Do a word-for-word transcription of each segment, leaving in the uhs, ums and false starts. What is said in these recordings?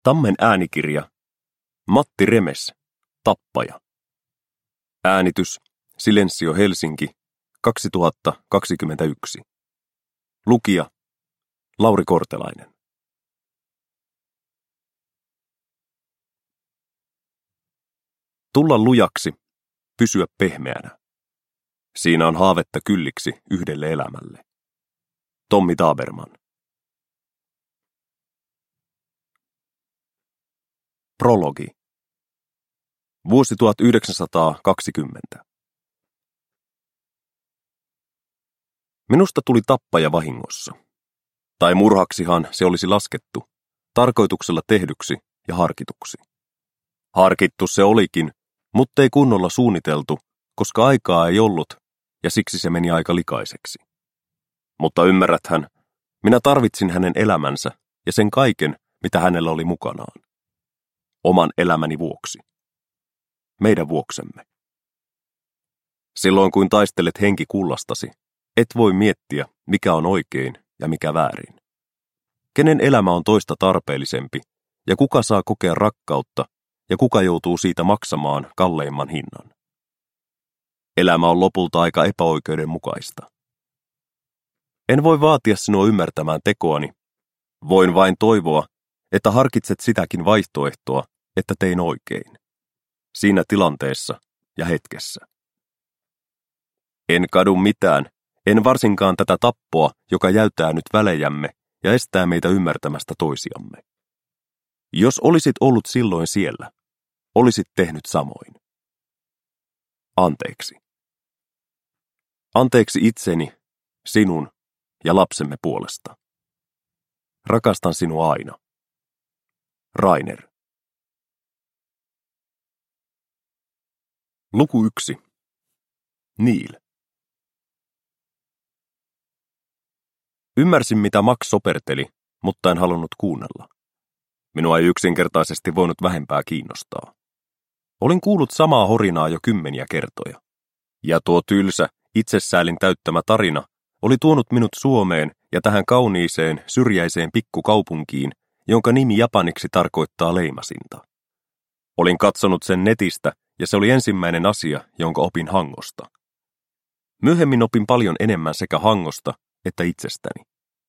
Tammen äänikirja. Matti Remes, Tappaja. Äänitys Silensio Helsinki, kaksituhattakaksikymmentäyksi. Lukija Lauri Kortelainen. Tulla lujaksi, pysyä pehmeänä. Siinä on haavetta kylliksi yhdelle elämälle. Tommy Taberman. Prologi. Vuosi tuhatyhdeksänsataakaksikymmentä. Minusta tuli tappaja vahingossa. Tai murhaksihan se olisi laskettu, tarkoituksella tehdyksi ja harkituksi. Harkittu se olikin, mutta ei kunnolla suunniteltu, koska aikaa ei ollut, ja siksi se meni aika likaiseksi. Mutta ymmärräthän, minä tarvitsin hänen elämänsä ja sen kaiken, mitä hänellä oli mukanaan. Oman elämäni vuoksi. Meidän vuoksemme. Silloin kun taistelet henki kullastasi, et voi miettiä, mikä on oikein ja mikä väärin. Kenen elämä on toista tarpeellisempi, ja kuka saa kokea rakkautta, ja kuka joutuu siitä maksamaan kalleimman hinnan. Elämä on lopulta aika epäoikeudenmukaista. En voi vaatia sinua ymmärtämään tekoani. Voin vain toivoa, että harkitset sitäkin vaihtoehtoa, että tein oikein. Siinä tilanteessa ja hetkessä. En kadu mitään, en varsinkaan tätä tappoa, joka jäytää nyt välejämme ja estää meitä ymmärtämästä toisiamme. Jos olisit ollut silloin siellä, olisit tehnyt samoin. Anteeksi. Anteeksi itseni, sinun ja lapsemme puolesta. Rakastan sinua aina. Rainer. Luku yksi. Neil. Ymmärsin, mitä Max soperteli, mutta en halunnut kuunnella. Minua ei yksinkertaisesti voinut vähempää kiinnostaa. Olin kuullut samaa horinaa jo kymmeniä kertoja. Ja tuo tylsä, itsesäälin täyttämä tarina oli tuonut minut Suomeen ja tähän kauniiseen, syrjäiseen pikkukaupunkiin, jonka nimi japaniksi tarkoittaa leimasinta. Olin katsonut sen netistä, ja se oli ensimmäinen asia, jonka opin Hangosta. Myöhemmin opin paljon enemmän sekä Hangosta että itsestäni.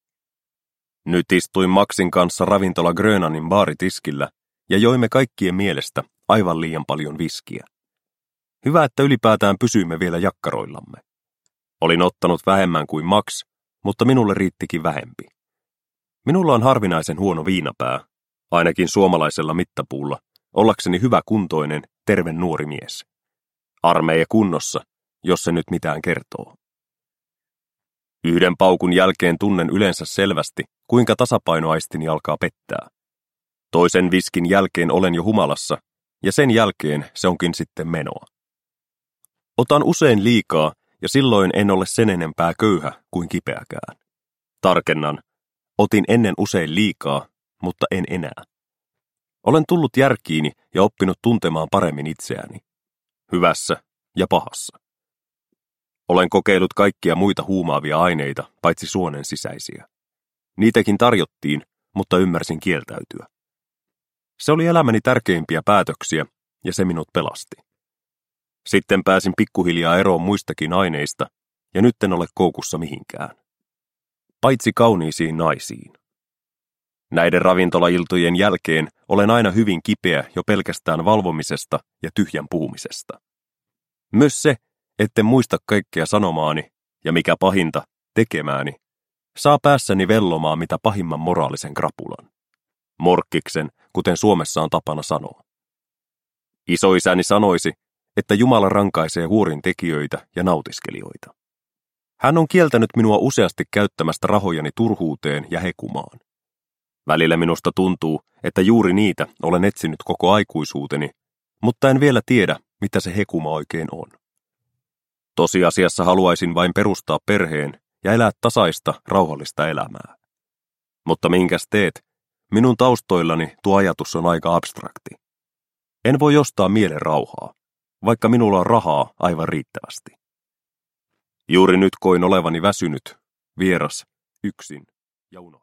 Nyt istuin Maxin kanssa ravintola Grönanin baaritiskillä ja joimme kaikkien mielestä aivan liian paljon viskiä. Hyvä, että ylipäätään pysyimme vielä jakkaroillamme. Olin ottanut vähemmän kuin Max, mutta minulle riittikin vähempi. Minulla on harvinaisen huono viinapää, ainakin suomalaisella mittapuulla, ollakseni hyväkuntoinen, terve nuori mies. Armeija kunnossa, jos se nyt mitään kertoo. Yhden paukun jälkeen tunnen yleensä selvästi, kuinka tasapainoaistini alkaa pettää. Toisen viskin jälkeen olen jo humalassa, ja sen jälkeen se onkin sitten menoa. Otan usein liikaa, ja silloin en ole sen enempää köyhä kuin kipeäkään. Tarkennan, otin ennen usein liikaa, mutta en enää. Olen tullut järkiini ja oppinut tuntemaan paremmin itseäni. Hyvässä ja pahassa. Olen kokeillut kaikkia muita huumaavia aineita, paitsi suonen sisäisiä. Niitäkin tarjottiin, mutta ymmärsin kieltäytyä. Se oli elämäni tärkeimpiä päätöksiä, ja se minut pelasti. Sitten pääsin pikkuhiljaa eroon muistakin aineista, ja nyt en ole koukussa mihinkään. Paitsi kauniisiin naisiin. Näiden ravintolailtojen jälkeen olen aina hyvin kipeä jo pelkästään valvomisesta ja tyhjän puhumisesta. Myös se, etten muista kaikkea sanomaani, ja mikä pahinta, tekemääni, saa päässäni vellomaan mitä pahimman moraalisen krapulan. Morkkiksen, kuten Suomessa on tapana sanoa. Isoisäni sanoisi, että Jumala rankaisee huurin tekijöitä ja nautiskelijoita. Hän on kieltänyt minua useasti käyttämästä rahojani turhuuteen ja hekumaan. Välillä minusta tuntuu, että juuri niitä olen etsinyt koko aikuisuuteni, mutta en vielä tiedä, mitä se hekuma oikein on. Tosiasiassa haluaisin vain perustaa perheen ja elää tasaista, rauhallista elämää. Mutta minkäs teet? Minun taustoillani tuo ajatus on aika abstrakti. En voi ostaa mielen rauhaa, vaikka minulla on rahaa aivan riittävästi. Juuri nyt koin olevani väsynyt, vieras, yksin ja unohtunut.